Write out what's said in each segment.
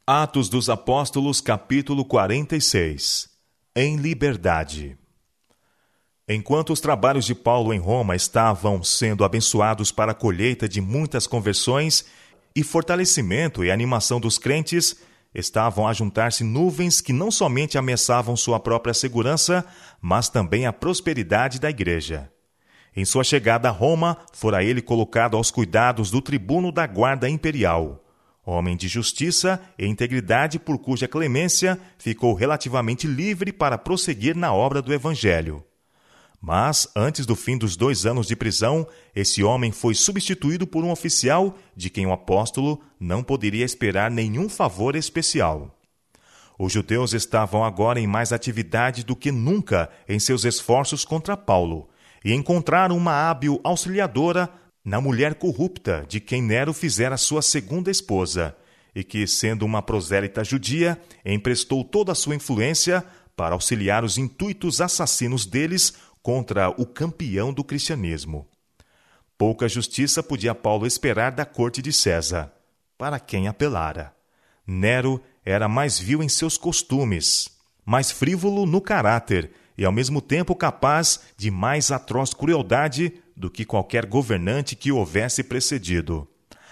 Atos dos Apóstolos, capítulo 46. Em liberdade. Enquanto os trabalhos de Paulo em Roma estavam sendo abençoados para a colheita de muitas conversões e fortalecimento e animação dos crentes, estavam a juntar-se nuvens que não somente ameaçavam sua própria segurança, mas também a prosperidade da igreja. Em sua chegada a Roma, fora ele colocado aos cuidados do tribuno da guarda imperial, homem de justiça e integridade por cuja clemência ficou relativamente livre para prosseguir na obra do Evangelho. Mas, antes do fim dos 2 anos de prisão, esse homem foi substituído por um oficial de quem o apóstolo não poderia esperar nenhum favor especial. Os judeus estavam agora em mais atividade do que nunca em seus esforços contra Paulo, e encontraram uma hábil auxiliadora na mulher corrupta de quem Nero fizera sua segunda esposa, e que, sendo uma prosélita judia, emprestou toda a sua influência para auxiliar os intuitos assassinos deles contra o campeão do cristianismo. Pouca justiça podia Paulo esperar da corte de César, para quem apelara. Nero era mais vil em seus costumes, mais frívolo no caráter e ao mesmo tempo capaz de mais atroz crueldade do que qualquer governante que o houvesse precedido.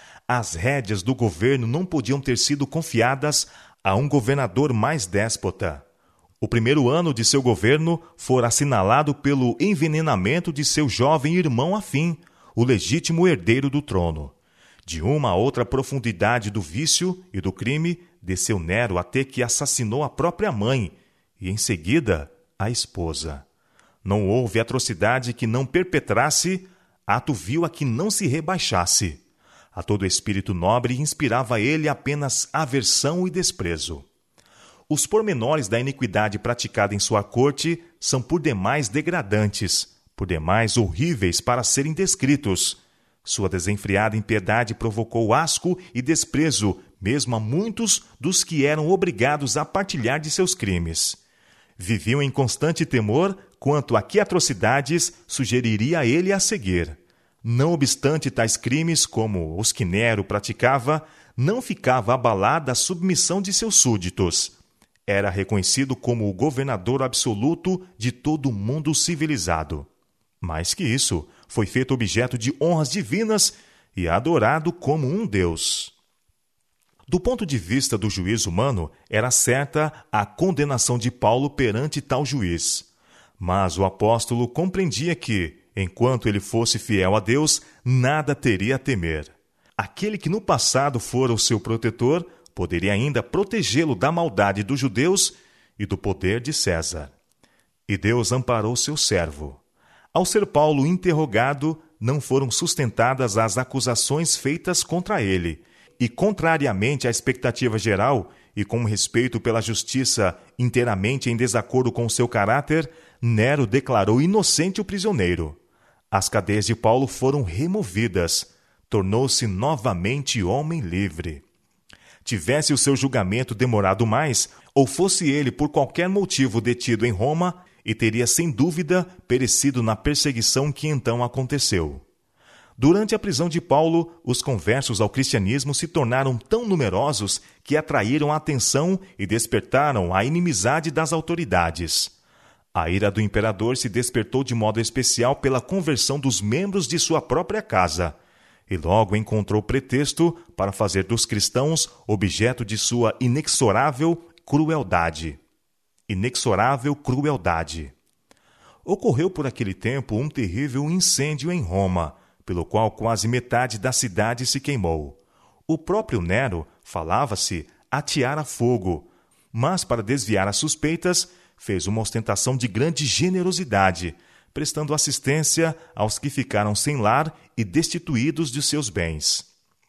As rédeas do governo não podiam ter sido confiadas a um governador mais déspota. O primeiro ano de seu governo fora assinalado pelo envenenamento de seu jovem irmão afim, o legítimo herdeiro do trono. De uma a outra profundidade do vício e do crime, desceu Nero até que assassinou a própria mãe e, em seguida, a esposa. Não houve atrocidade que não perpetrasse, ato vil a que não se rebaixasse. A todo espírito nobre inspirava ele apenas aversão e desprezo. Os pormenores da iniquidade praticada em sua corte são por demais degradantes, por demais horríveis para serem descritos. Sua desenfreada impiedade provocou asco e desprezo, mesmo a muitos dos que eram obrigados a partilhar de seus crimes. Viviam em constante temor quanto a que atrocidades sugeriria a ele a seguir. Não obstante tais crimes, como os que Nero praticava, não ficava abalada a submissão de seus súditos. Era reconhecido como o governador absoluto de todo o mundo civilizado. Mais que isso, foi feito objeto de honras divinas e adorado como um deus. Do ponto de vista do juízo humano, era certa a condenação de Paulo perante tal juiz. Mas o apóstolo compreendia que, enquanto ele fosse fiel a Deus, nada teria a temer. Aquele que no passado fora o seu protetor, poderia ainda protegê-lo da maldade dos judeus e do poder de César. E Deus amparou seu servo. Ao ser Paulo interrogado, não foram sustentadas as acusações feitas contra ele, e, contrariamente à expectativa geral, e com respeito pela justiça inteiramente em desacordo com seu caráter, Nero declarou inocente o prisioneiro. As cadeias de Paulo foram removidas. Tornou-se novamente homem livre. Tivesse o seu julgamento demorado mais, ou fosse ele por qualquer motivo detido em Roma, e teria sem dúvida perecido na perseguição que então aconteceu. Durante a prisão de Paulo, os conversos ao cristianismo se tornaram tão numerosos que atraíram a atenção e despertaram a inimizade das autoridades. A ira do imperador se despertou de modo especial pela conversão dos membros de sua própria casa, e logo encontrou pretexto para fazer dos cristãos objeto de sua inexorável crueldade. Inexorável crueldade. Ocorreu por aquele tempo um terrível incêndio em Roma, pelo qual quase metade da cidade se queimou. O próprio Nero, falava-se, ateara fogo, mas para desviar as suspeitas, fez uma ostentação de grande generosidade, prestando assistência aos que ficaram sem lar e destituídos de seus bens.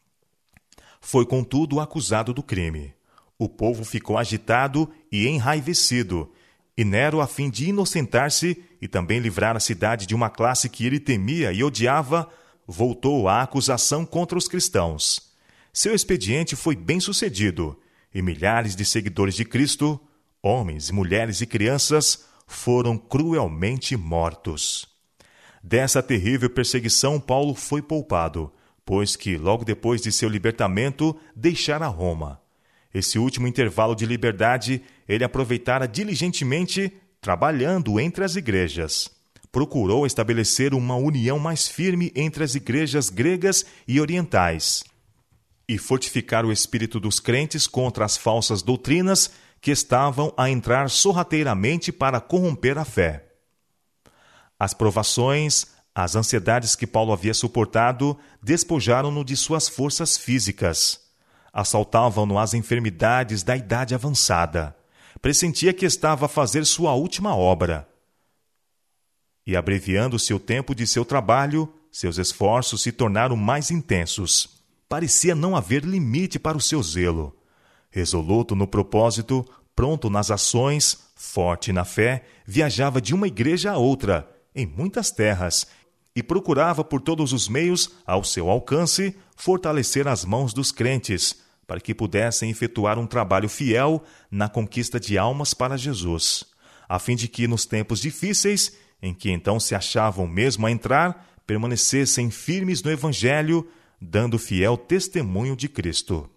Foi, contudo, acusado do crime. O povo ficou agitado e enraivecido, e Nero, a fim de inocentar-se e também livrar a cidade de uma classe que ele temia e odiava, voltou à acusação contra os cristãos. Seu expediente foi bem sucedido, e milhares de seguidores de Cristo, homens, mulheres e crianças, foram cruelmente mortos. Dessa terrível perseguição, Paulo foi poupado, pois que, logo depois de seu libertamento, deixara Roma. Esse último intervalo de liberdade ele aproveitara diligentemente, trabalhando entre as igrejas. Procurou estabelecer uma união mais firme entre as igrejas gregas e orientais e fortificar o espírito dos crentes contra as falsas doutrinas que estavam a entrar sorrateiramente para corromper a fé. As provações, as ansiedades que Paulo havia suportado despojaram-no de suas forças físicas. Assaltavam-no as enfermidades da idade avançada. Pressentia que estava a fazer sua última obra. E abreviando-se o tempo de seu trabalho, seus esforços se tornaram mais intensos. Parecia não haver limite para o seu zelo. Resoluto no propósito, pronto nas ações, forte na fé, viajava de uma igreja a outra, em muitas terras, e procurava por todos os meios, ao seu alcance, fortalecer as mãos dos crentes, para que pudessem efetuar um trabalho fiel na conquista de almas para Jesus, a fim de que, nos tempos difíceis, em que então se achavam mesmo a entrar, permanecessem firmes no Evangelho, dando fiel testemunho de Cristo.